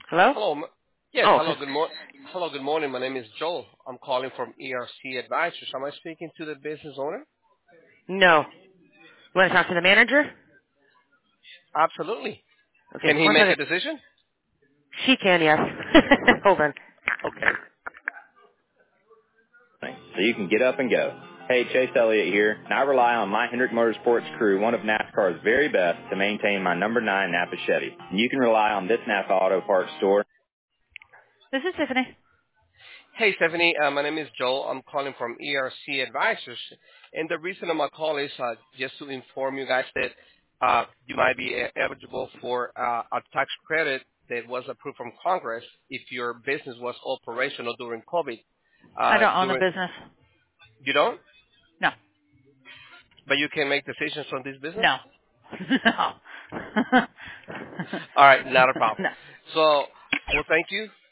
Hello? Hello. Yes, Oh, hello. Hello, good morning. My name is Joel. I'm calling from ERC Advisors. Am I speaking to the business owner? no. You want to talk to the manager? Absolutely. Okay, Can he one make a second. decision? She can, yes. Hold on. Okay. So you can get up and go. Hey, Chase Elliott here, and I rely on my Hendrick Motorsports crew, one of NASCAR's very best, to maintain my number 9 Napa Chevy. And you can rely on this Napa Auto Parts store. This is Tiffany. Hey, Stephanie. My name is Joel. I'm calling from ERC Advisors. And the reason of my call is just to inform you guys that you might be eligible for a tax credit that was approved from Congress if your business was operational during COVID. I don't own the During business. You don't? No. But you can make decisions on this business? No. No. All right, not a problem. No. So, well, thank you.